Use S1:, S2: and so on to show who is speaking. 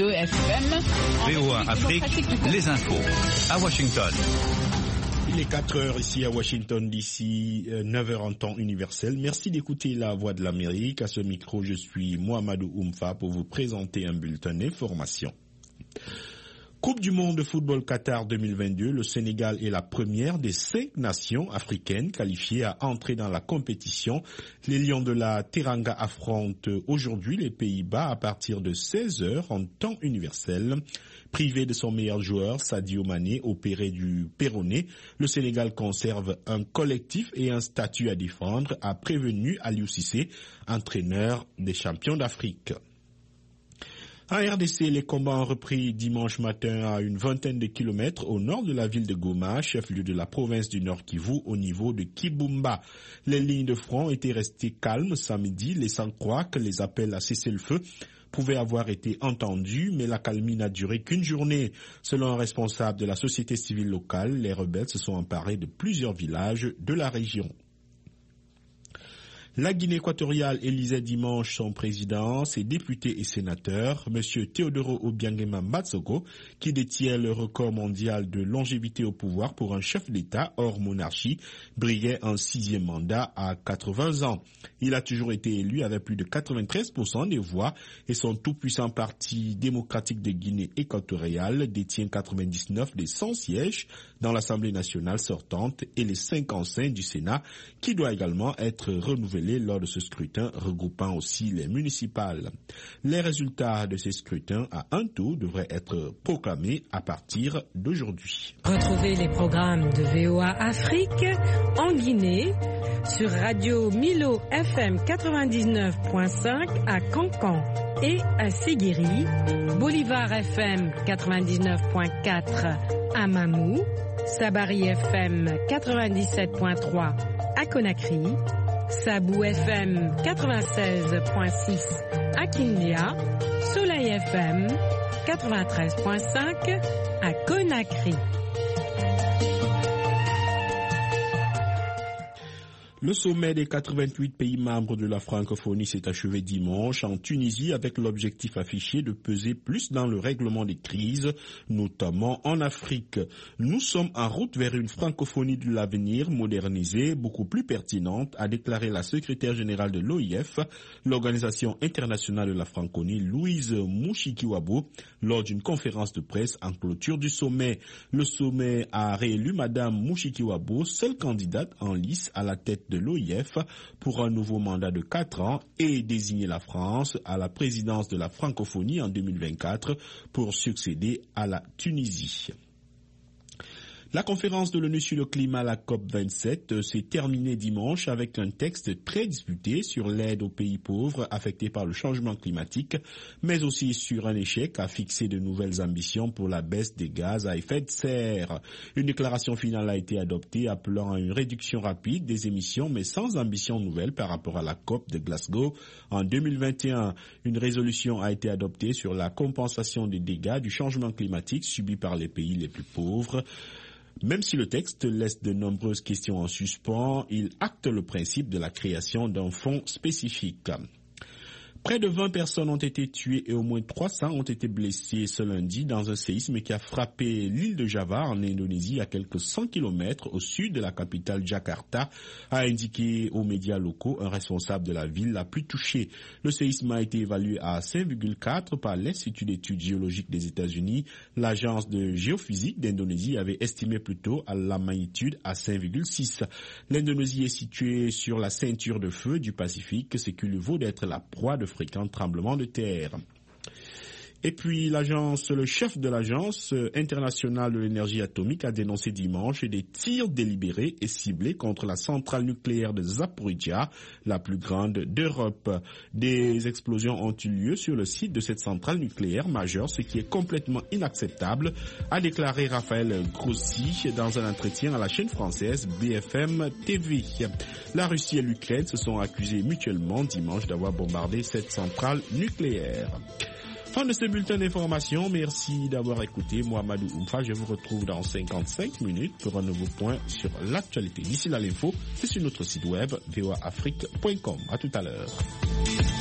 S1: de FM.
S2: VOA Afrique, les infos. À Washington.
S3: Il est 4h ici à Washington, d'ici 9h en temps universel. Merci d'écouter La Voix de l'Amérique. À ce micro, je suis Mohamedou Oumfa pour vous présenter un bulletin d'information. Coupe du monde de football Qatar 2022, le Sénégal est la première des 5 nations africaines qualifiées à entrer dans la compétition. Les Lions de la Teranga affrontent aujourd'hui les Pays-Bas à partir de 16h en temps universel. Privé de son meilleur joueur, Sadio Mané, opéré du péroné, le Sénégal conserve un collectif et un statut à défendre, a prévenu Aliou Cissé, entraîneur des champions d'Afrique. En RDC, les combats ont repris dimanche matin à une vingtaine de kilomètres au nord de la ville de Goma, chef-lieu de la province du Nord Kivu, au niveau de Kibumba. Les lignes de front étaient restées calmes samedi, laissant croire que les appels à cesser le feu pouvaient avoir été entendus, mais la calmie n'a duré qu'une journée. Selon un responsable de la société civile locale, les rebelles se sont emparés de plusieurs villages de la région. La Guinée équatoriale élisait dimanche son président, ses députés et sénateurs. M. Teodoro Obiangema Mbatsoko, qui détient le record mondial de longévité au pouvoir pour un chef d'État hors monarchie, brillait un 6e mandat à 80 ans. Il a toujours été élu avec plus de 93% des voix et son tout-puissant parti démocratique de Guinée équatoriale détient 99 des 100 sièges dans l'Assemblée nationale sortante et les 5 en sein du Sénat, qui doit également être renouvelé lors de ce scrutin, regroupant aussi les municipales. Les résultats de ces scrutins à un tour devraient être proclamés à partir d'aujourd'hui.
S4: Retrouvez les programmes de VOA Afrique en Guinée sur Radio Milo FM 99.5 à Cancan et à Séguéri, Bolivar FM 99.4 à Mamou, Sabari FM 97.3 à Conakry, Sabou FM 96.6 à Kindia, Soleil FM 93.5 à Conakry.
S3: Le sommet des 88 pays membres de la francophonie s'est achevé dimanche en Tunisie avec l'objectif affiché de peser plus dans le règlement des crises, notamment en Afrique. Nous sommes en route vers une francophonie de l'avenir modernisée, beaucoup plus pertinente, a déclaré la secrétaire générale de l'OIF, l'Organisation internationale de la francophonie, Louise Mushikiwabo, lors d'une conférence de presse en clôture du sommet. Le sommet a réélu Madame Mushikiwabo, seule candidate en lice à la tête de l'OIF pour un nouveau mandat de 4 ans et désigner la France à la présidence de la francophonie en 2024 pour succéder à la Tunisie. La conférence de l'ONU sur le climat, la COP27, s'est terminée dimanche avec un texte très disputé sur l'aide aux pays pauvres affectés par le changement climatique, mais aussi sur un échec à fixer de nouvelles ambitions pour la baisse des gaz à effet de serre. Une déclaration finale a été adoptée appelant à une réduction rapide des émissions, mais sans ambition nouvelle par rapport à la COP de Glasgow en 2021. Une résolution a été adoptée sur la compensation des dégâts du changement climatique subis par les pays les plus pauvres. Même si le texte laisse de nombreuses questions en suspens, il acte le principe de la création d'un fonds spécifique. Près de 20 personnes ont été tuées et au moins 300 ont été blessées ce lundi dans un séisme qui a frappé l'île de Java en Indonésie à quelques 100 km au sud de la capitale Jakarta, a indiqué aux médias locaux un responsable de la ville la plus touchée. Le séisme a été évalué à 5,4 par l'Institut d'études géologiques des États-Unis. L'agence de géophysique d'Indonésie avait estimé plutôt à la magnitude à 5,6. L'Indonésie est située sur la ceinture de feu du Pacifique, ce qui lui vaut d'être la proie de fréquents tremblements de terre. Et puis le chef de l'Agence internationale de l'énergie atomique a dénoncé dimanche des tirs délibérés et ciblés contre la centrale nucléaire de Zaporizhzhia, la plus grande d'Europe. Des explosions ont eu lieu sur le site de cette centrale nucléaire majeure, ce qui est complètement inacceptable, a déclaré Raphaël Grossi dans un entretien à la chaîne française BFM TV. La Russie et l'Ukraine se sont accusés mutuellement dimanche d'avoir bombardé cette centrale nucléaire. Fin de ce bulletin d'information. Merci d'avoir écouté Mohamedou Oumfa. Je vous retrouve dans 55 minutes pour un nouveau point sur l'actualité. D'ici là, l'info, c'est sur notre site web voaafrique.com. À tout à l'heure.